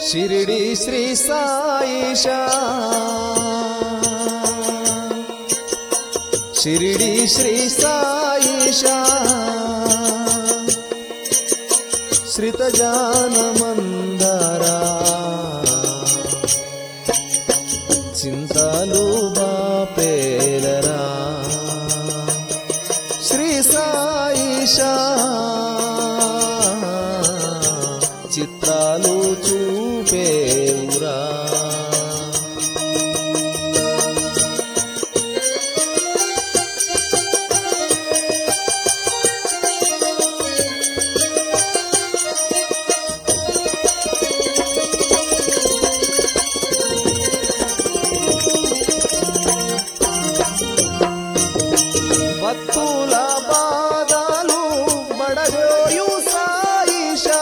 शिरडी श्री साईशा, शिरडी श्री साईशा, श्रित जान मंदारा, చింతలు బాపేలరా శ్రీ సాయిషా, చిత్రాలు చూపేవురా. భక్తుల బాధలు బడగోయు సాయిషా,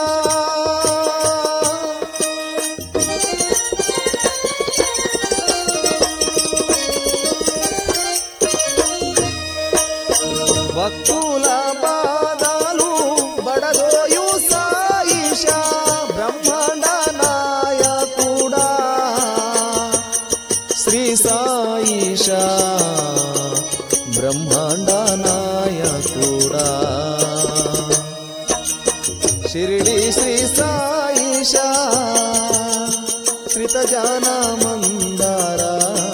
భక్తుల బాధలు బడగోయు సాయిషా, బ్రహ్మాండ నాయకుడా శ్రీ సాయిషా, బ్రహ్మాండ నాయకుడా. షిరిడి శ్రీ సాయిషా, శ్రిత జాన మందారా,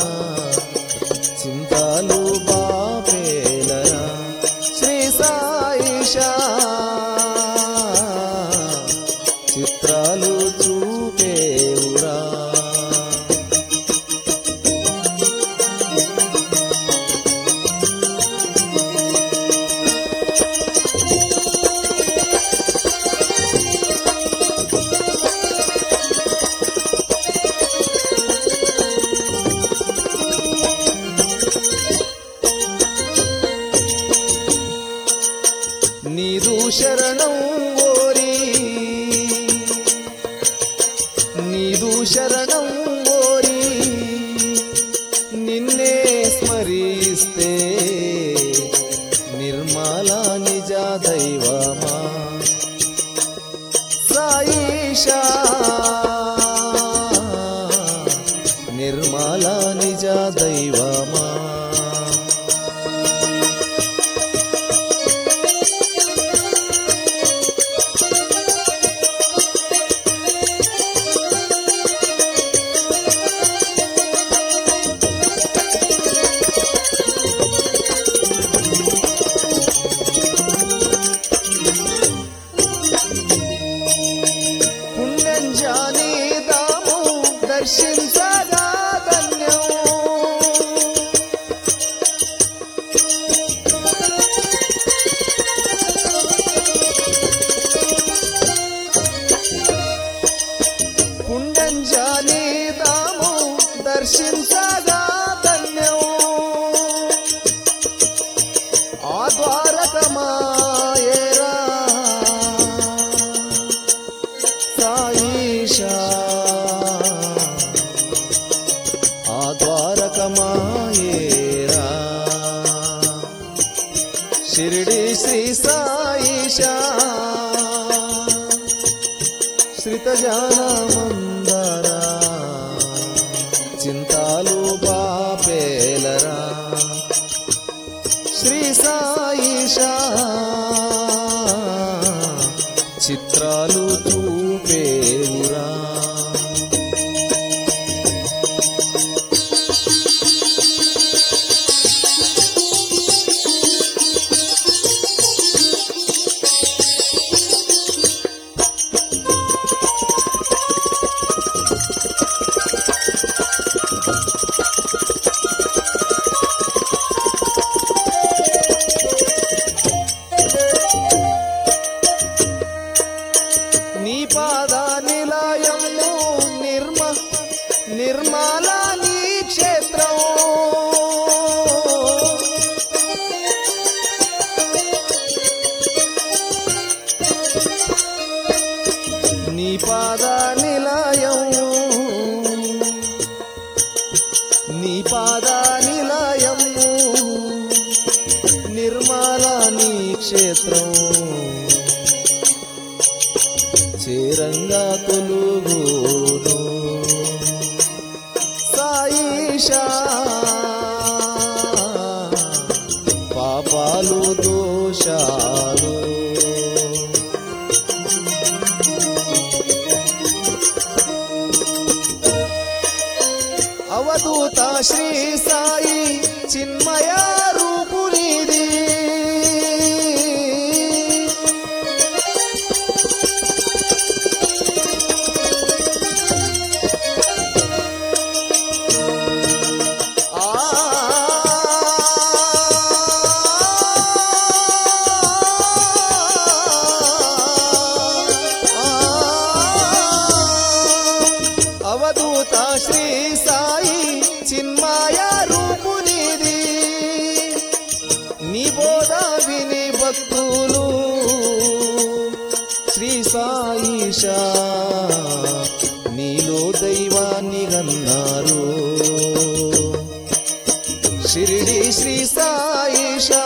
చింతలు బాపేలరా శ్రీ సాయిషా, చిత్రాలు చూపేవురా. నీదు శరణం ఓరి, నీదు శరణం ఓరి, నిన్నే స్మరిస్తే నిర్మల నిజ దైవమా సాయిషా, నిర్మల నిజ దైవమా. పుణ్యంజాని దాము దర్శించగా ధన్యం, పుణ్యంజాని దాము దర్శించగా ధన్యం, ఆ ద్వారకమాయేరా సాయిషా, ఆ ద్వారకమాయేరా. షిరిడి శ్రీ సాయిషా, శ్రిత జాన మందారా, చింతలు బాపేలరా శ్రీ సాయిషా, చిత్రాలు చూపేవురా. నీ పాద నిలయము నిర్మల నీ క్షేత్రం, నీ పాద నిలయము, నీ పాద నిలయము నిర్మల నీ క్షేత్రం, చేరంగా తొలుగును సంతోషాలు. అవధూత శ్రీ సాయి చిన్మయ రూపునిది, అవధూత శ్రీ సాయి చిన్మయ రూపునిది. నీ బోధ విని భక్తులు శ్రీ సాయిషా నీలో దైవాన్ని గన్నారు. షిరిడి శ్రీ సాయిషా,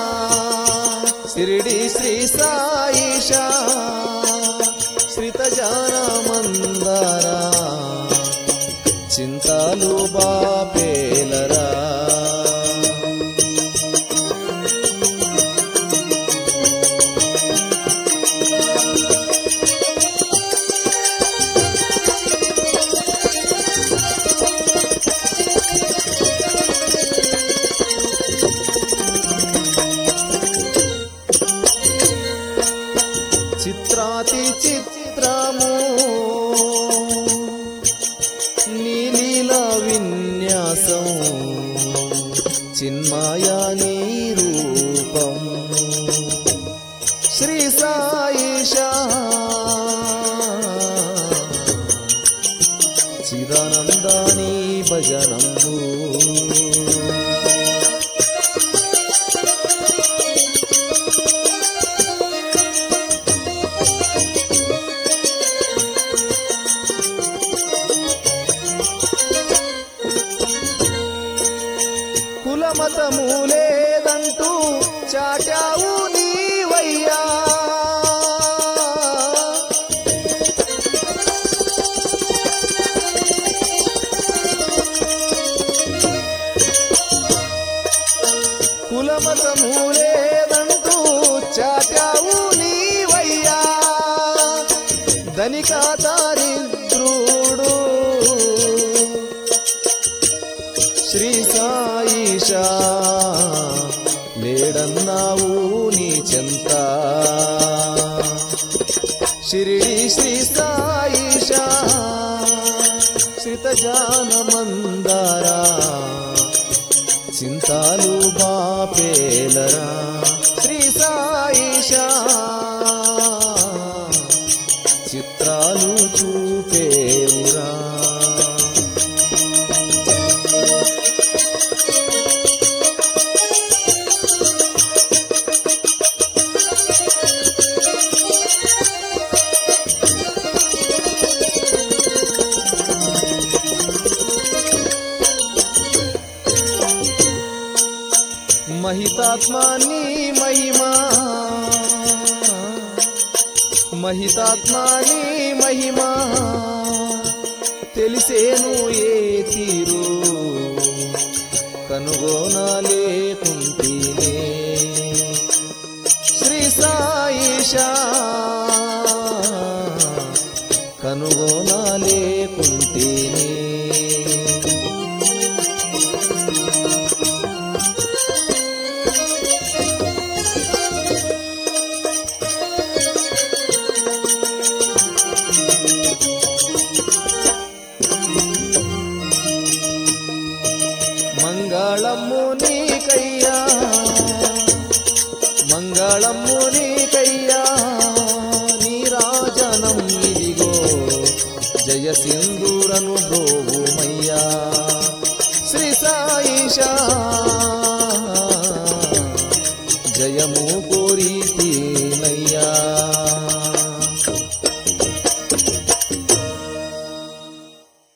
షిరిడి శ్రీ సాయిషా, శ్రిత జానమందరా చింతాలు బాపేలరా. చిత్రాతి చిత్రము నీలీల విన్యాసం, చిన్మయా నీ రూపం. శ్రీ సాయిషా చిదానందాని భజనంబు. కులమతము లేదంటూ చాటావు నీవయ్యా, కులమతము లేదంటూ చాటావు నీవయ్యా. ధనిక దారిద్రుడు శ్రీ సాయిషా లేడన్నావు నీ చెంత. షిరిడి శ్రీ సాయిషా శ్రిత జానమందరా చింతాలు బాపేలరా. శ్రీ సాయిషా చిత్రాలు చూపేవురా. మహితాత్మా నీ మహిమా, మహితాత్మా నీ మహిమా తెలిసేను ఏ తీరు కనుగొనలేకుంటేనే. శ్రీ సాయిషా కనుగొనలేకుంటేనే. మంగళము నీకయ్యా, మంగళము నీకయ్యా,